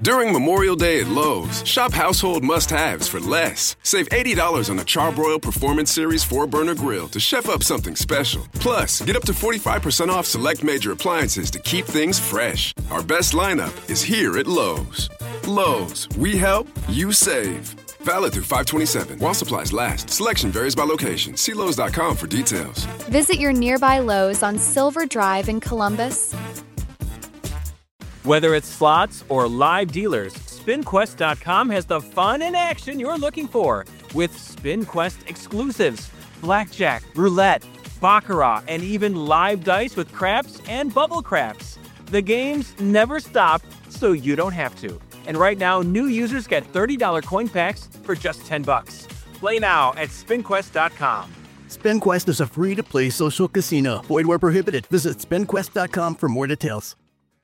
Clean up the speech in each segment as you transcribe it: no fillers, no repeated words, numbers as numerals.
During Memorial Day at Lowe's, shop household must-haves for less. Save $80 on a Charbroil Performance Series 4-burner grill to chef up something special. Plus, get up to 45% off select major appliances to keep things fresh. Our best lineup is here at Lowe's. Lowe's, we help, you save. Valid through 5/27. While supplies last. Selection varies by location. See Lowes.com for details. Visit your nearby Lowe's on Silver Drive in Columbus. Whether it's slots or live dealers, SpinQuest.com has the fun and action you're looking for with SpinQuest exclusives, blackjack, roulette, baccarat, and even live dice with craps and bubble craps. The games never stop, so you don't have to. And right now, new users get $30 coin packs for just $10. Play now at SpinQuest.com. SpinQuest is a free-to-play social casino. Void where prohibited. Visit SpinQuest.com for more details.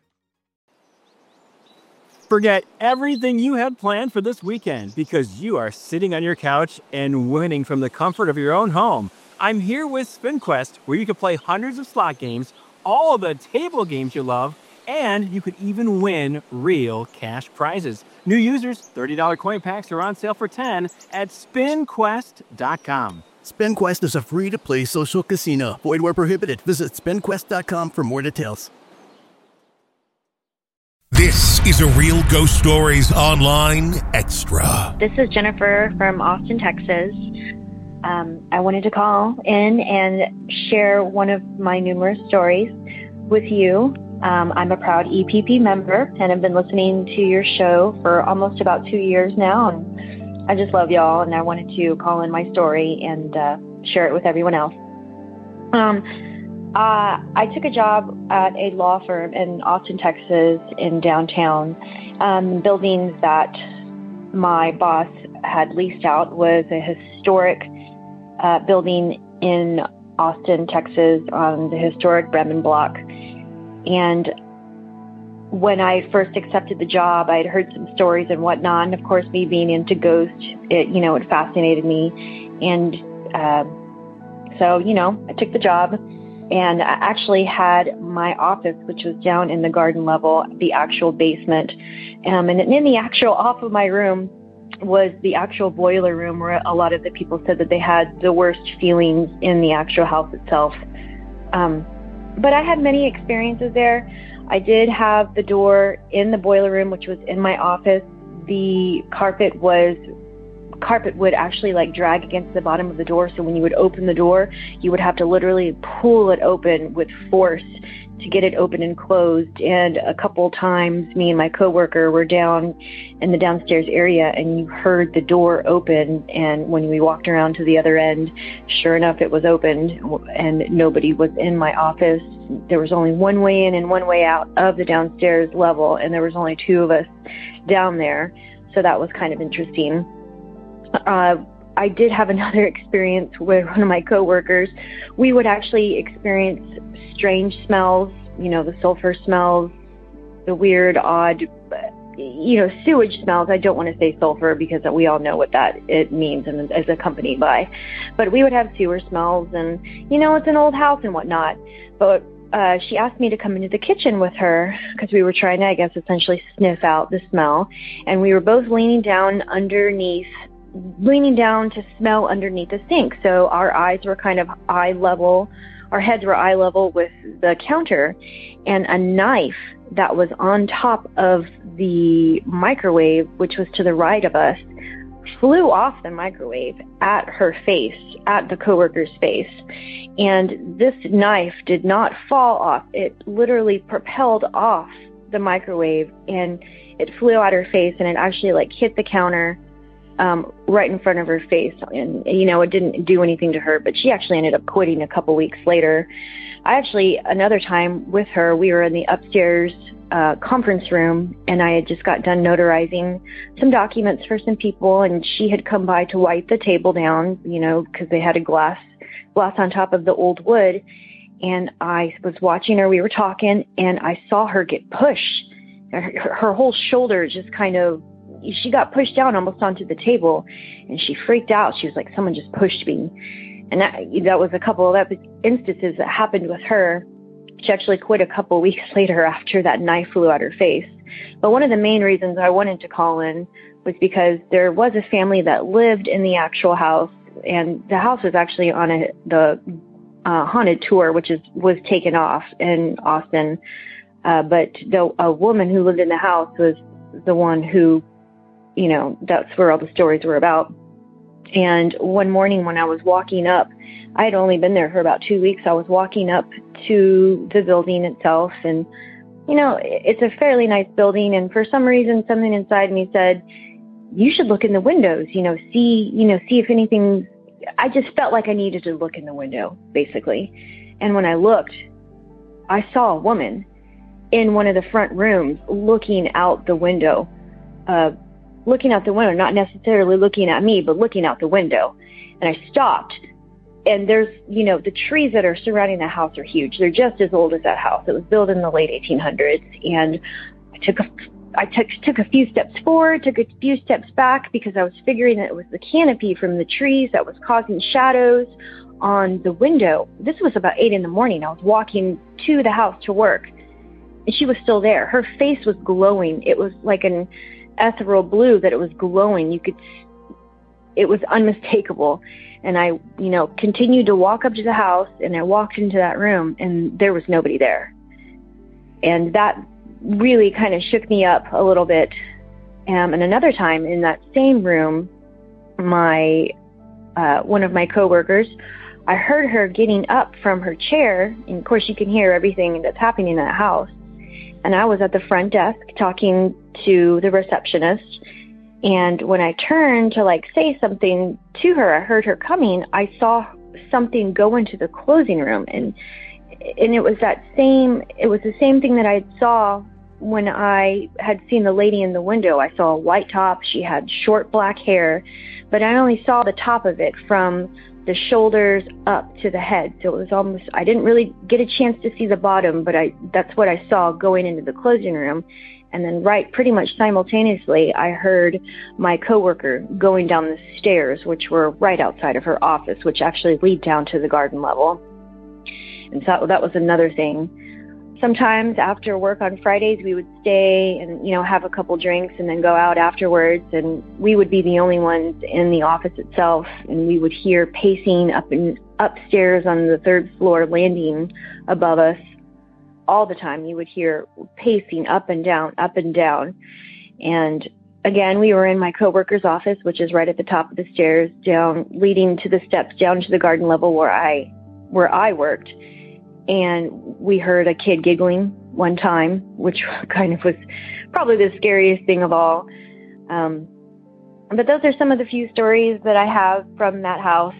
Forget everything you had planned for this weekend because you are sitting on your couch and winning from the comfort of your own home. I'm here with SpinQuest, where you can play hundreds of slot games, all of the table games you love, and you could even win real cash prizes. New users, $30 coin packs are on sale for $10 at SpinQuest.com. SpinQuest is a free-to-play social casino. Void where prohibited. Visit SpinQuest.com for more details. This is a Real Ghost Stories Online Extra. This is Jennifer from Austin, Texas. I wanted to call in and share one of my numerous stories with you. I'm a proud EPP member, and I've been listening to your show for almost about 2 years now, and I just love y'all, and I wanted to call in my story and share it with everyone else. I took a job at a law firm in Austin, Texas, in downtown. The building that my boss had leased out was a historic building in Austin, Texas, on the historic Bremen Block. And when I first accepted the job, I had heard some stories and whatnot. And of course, me being into ghosts, it fascinated me. And so, I took the job. And I actually had my office, which was down in the garden level, the actual basement. And in the actual off of my room was the actual boiler room, where a lot of the people said that they had the worst feelings in the actual house itself. But I had many experiences there. I did have the door in the boiler room, which was in my office. The carpet would actually drag against the bottom of the door. So when you would open the door, you would have to literally pull it open with force to get it open and closed. And a couple times, me and my coworker were down in the downstairs area, and you heard the door open. And when we walked around to the other end, sure enough, it was opened, and nobody was in my office. There was only one way in and one way out of the downstairs level, and there was only two of us down there. So that was kind of interesting. I did have another experience with one of my coworkers. We would actually experience strange smells, the sulfur smells, the weird, odd, sewage smells. I don't want to say sulfur because we all know what it means and is accompanied by. But we would have sewer smells, and, it's an old house and whatnot. But she asked me to come into the kitchen with her because we were trying to, I guess, essentially sniff out the smell. And we were both leaning down to smell underneath the sink. So our eyes were kind of eye level, our heads were eye level with the counter, and a knife that was on top of the microwave, which was to the right of us, flew off the microwave at her face, at the coworker's face. And this knife did not fall off. It literally propelled off the microwave, and it flew at her face, and it actually hit the counter right in front of her face. And, it didn't do anything to her, but she actually ended up quitting a couple weeks later. Another time with her, we were in the upstairs conference room, and I had just got done notarizing some documents for some people, and she had come by to wipe the table down, because they had a glass on top of the old wood. And I was watching her, we were talking, and I saw her get pushed. Her whole shoulder just she got pushed down almost onto the table, and she freaked out. She was like, someone just pushed me. And that was a couple of instances that happened with her. She actually quit a couple weeks later after that knife flew at her face. But one of the main reasons I wanted to call in was because there was a family that lived in the actual house, and the house was actually on the haunted tour, which was taken off in Austin. But a woman who lived in the house was the one who, that's where all the stories were about. And one morning when I was walking up, I had only been there for about 2 weeks. I was walking up to the building itself, and, it's a fairly nice building. And for some reason, something inside me said, you should look in the windows, see if anything. I just felt like I needed to look in the window, basically. And when I looked, I saw a woman in one of the front rooms looking out the window, not necessarily looking at me, but looking out the window. And I stopped, and there's, the trees that are surrounding the house are huge. They're just as old as that house. It was built in the late 1800s. And I took a few steps forward, took a few steps back, because I was figuring that it was the canopy from the trees that was causing shadows on the window. This was about 8 a.m. I was walking to the house to work, and she was still there. Her face was glowing. It was like an ethereal blue that it was glowing. It was unmistakable. And I, continued to walk up to the house, and I walked into that room, and there was nobody there. And that really kind of shook me up a little bit. And another time in that same room, one of my coworkers, I heard her getting up from her chair, and of course you can hear everything that's happening in that house. And I was at the front desk talking to the receptionist. And when I turned to say something to her, I heard her coming. I saw something go into the closing room, and it was the same thing that I saw when I had seen the lady in the window. I saw a white top. She had short black hair, but I only saw the top of it from the shoulders up to the head. So it was almost, I didn't really get a chance to see the bottom, but that's what I saw going into the closing room. And then pretty much simultaneously, I heard my coworker going down the stairs, which were right outside of her office, which actually lead down to the garden level. And so that was another thing. Sometimes after work on Fridays, we would stay and, have a couple drinks and then go out afterwards. And we would be the only ones in the office itself. And we would hear pacing upstairs on the 3rd floor landing above us. All the time, you would hear pacing up and down, up and down. And again, we were in my coworker's office, which is right at the top of the stairs, leading to the steps down to the garden level where I worked. And we heard a kid giggling one time, which kind of was probably the scariest thing of all. But those are some of the few stories that I have from that house.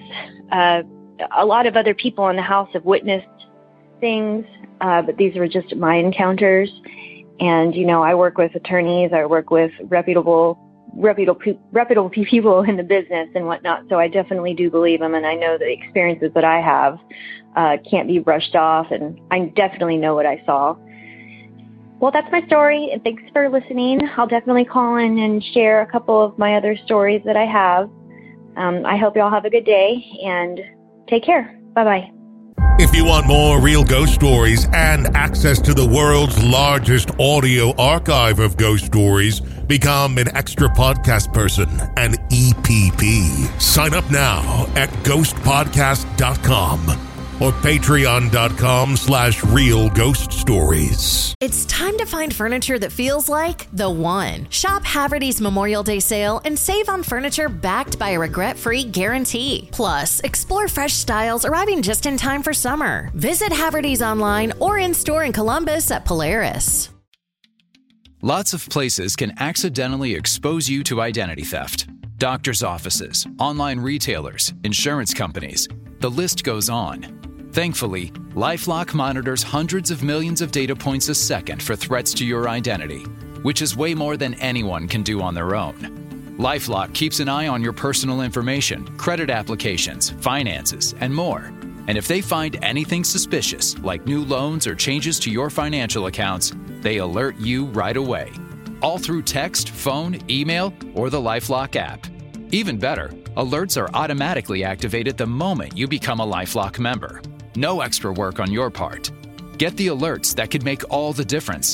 A lot of other people in the house have witnessed things, but these were just my encounters. And, I work with attorneys, I work with reputable people in the business and whatnot. So I definitely do believe them. And I know the experiences that I have can't be brushed off. And I definitely know what I saw. Well, that's my story. And thanks for listening. I'll definitely call in and share a couple of my other stories that I have. I hope you all have a good day and take care. Bye-bye. If you want more real ghost stories and access to the world's largest audio archive of ghost stories, become an extra podcast person, an EPP. Sign up now at ghostpodcast.com or patreon.com/real ghost stories. It's time to find furniture that feels like the one. Shop Haverty's Memorial Day sale and save on furniture backed by a regret-free guarantee. Plus, explore fresh styles arriving just in time for summer. Visit Haverty's online or in-store in Columbus at Polaris. Lots of places can accidentally expose you to identity theft. Doctors' offices, online retailers, insurance companies. The list goes on. Thankfully, LifeLock monitors hundreds of millions of data points a second for threats to your identity, which is way more than anyone can do on their own. LifeLock keeps an eye on your personal information, credit applications, finances, and more. And if they find anything suspicious, like new loans or changes to your financial accounts, they alert you right away. All through text, phone, email, or the LifeLock app. Even better, alerts are automatically activated the moment you become a LifeLock member. No extra work on your part. Get the alerts that could make all the difference.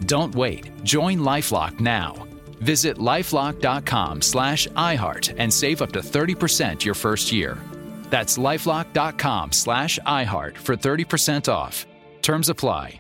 Don't wait. Join LifeLock now. Visit lifelock.com/iHeart and save up to 30% your first year. That's lifelock.com/iHeart for 30% off. Terms apply.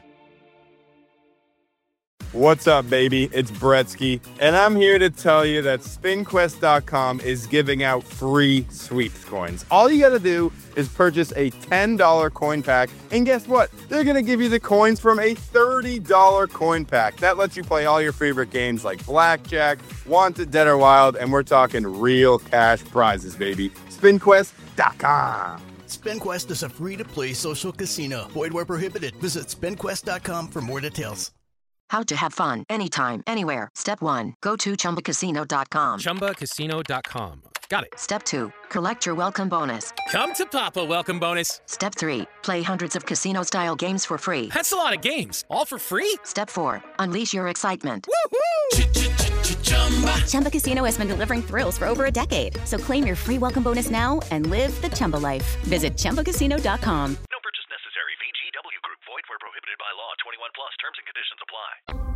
What's up, baby? It's Bretsky, and I'm here to tell you that SpinQuest.com is giving out free sweeps coins. All you gotta do is purchase a $10 coin pack, and guess what? They're gonna give you the coins from a $30 coin pack. That lets you play all your favorite games like Blackjack, Wanted, Dead or Wild, and we're talking real cash prizes, baby. SpinQuest.com. SpinQuest is a free-to-play social casino. Void where prohibited. Visit SpinQuest.com for more details. How to have fun anytime, anywhere. Step 1. Go to ChumbaCasino.com. ChumbaCasino.com. Got it. Step 2. Collect your welcome bonus. Come to Papa welcome bonus. Step 3. Play hundreds of casino-style games for free. That's a lot of games. All for free? Step 4. Unleash your excitement. Woohoo! Chumba Casino has been delivering thrills for over a decade. So claim your free welcome bonus now and live the Chumba life. Visit ChumbaCasino.com. No purchase necessary. VGW Group. Void where prohibited by law. 21 plus. Terms and conditions apply.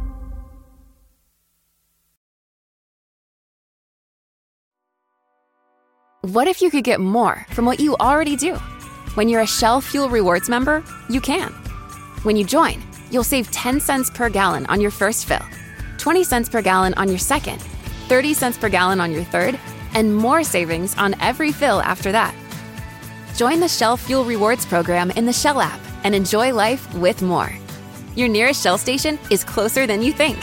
What if you could get more from what you already do? When you're a Shell Fuel Rewards member, you can. When you join, you'll save 10 cents per gallon on your first fill, 20 cents per gallon on your second, 30 cents per gallon on your third, and more savings on every fill after that. Join the Shell Fuel Rewards program in the Shell app and enjoy life with more. Your nearest Shell station is closer than you think.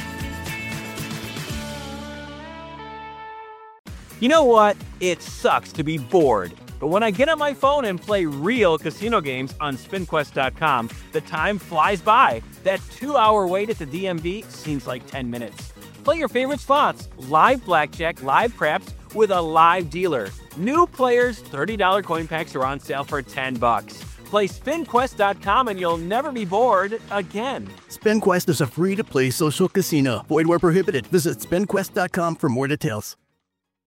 You know what? It sucks to be bored. But when I get on my phone and play real casino games on SpinQuest.com, the time flies by. That 2-hour wait at the DMV seems like 10 minutes. Play your favorite slots, live blackjack, live craps, with a live dealer. New players, $30 coin packs are on sale for $10. Play SpinQuest.com and you'll never be bored again. SpinQuest is a free-to-play social casino. Void where prohibited. Visit SpinQuest.com for more details.